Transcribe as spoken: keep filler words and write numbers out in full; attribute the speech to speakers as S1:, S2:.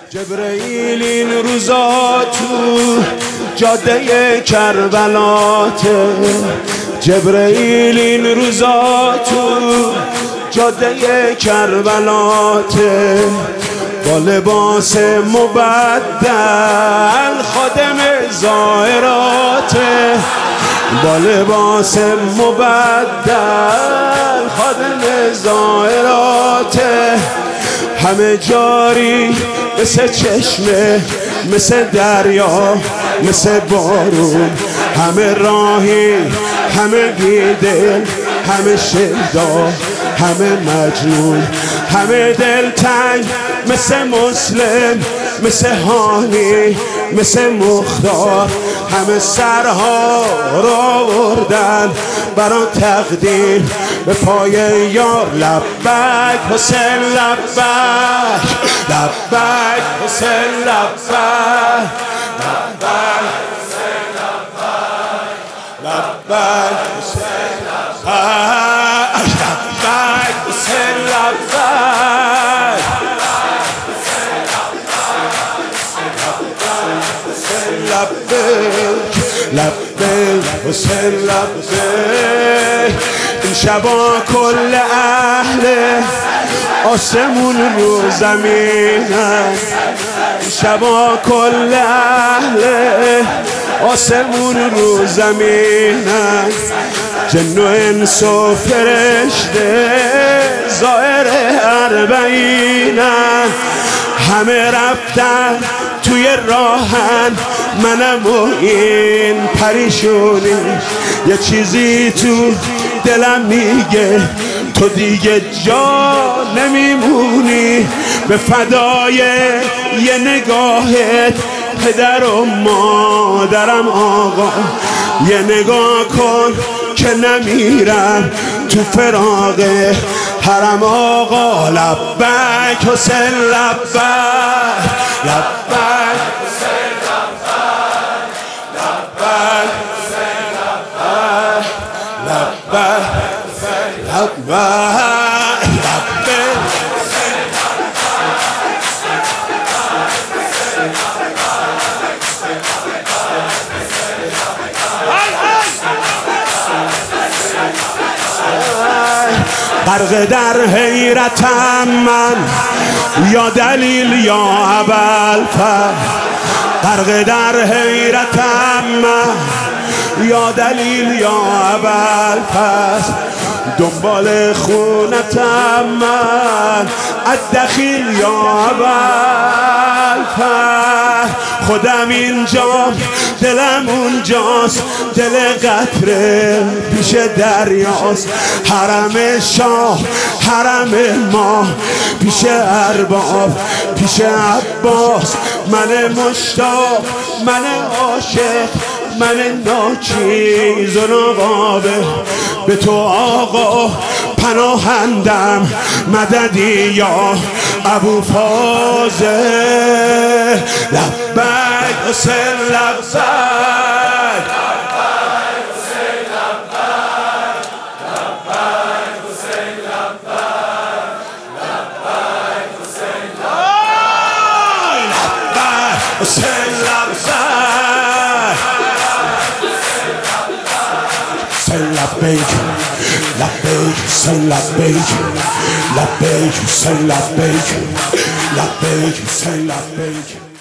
S1: جبرئیل این روزا تو جاده کربلاته، جبرئیل این روزا تو جاده کربلاته، با لباس مبدل خادم زائراته، با لباس مبدل خادم زائراته، همه جاری مثل چشمه، مثل دریا، مثل بارون، همه راهی، همه بیدل، همه شیدا، همه مجنون، همه دلتنگ مثل مسلم، مثل هانی، مثل مختار، همه سرها را آوردن برا تقدیم به پای یار. لبک حسین لبک، لبک حسین لبک، لبک حسین لبک، لبک حسین لبک، لبک حسین لبک، لبک لبک حسین لبک. این شبا کل اهل آسمون رو زمینن، این شبا کل اهل آسمون رو زمینن، جن و انس و فرشته ظاهر اربعینن، همه رفتن توی راهن، منم و این پریشونی، یه چیزی تو دلم میگه تو دیگه جا نمیمونی، به فدای یه نگاهت پدر و مادرم آقا، یه نگاه کن که نمیرم تو فراق حرم آقا. لبک حسین لبک، لبک حسین لبک، لبک حسین لبک، لبک حسین لبک، لبک غرق در حیرتم من، یا دلیل یا ابوالفضل، غرق در حیرتم من، یا دلیل یا ابوالفضل، دنبال خونتم من، الدخیل یا ابوالفضل، خودم اینجا دلم اونجاست، دل قطره پیش دریاست، حرم شاه حرم ما پیش ارباب پیش عباس، من مشتاق من عاشق من ناچیز و نقابه، به تو آقا پناهندم، مددی یا ابوالفضل. لبک حسین لبک، لبک حسین لبک، لبک حسین لبک، لبک حسین لبک، لبک حسین لبک، لبیک لبیک حسین لبیک، لبیک حسین لبیک، لبیک حسین لبیک.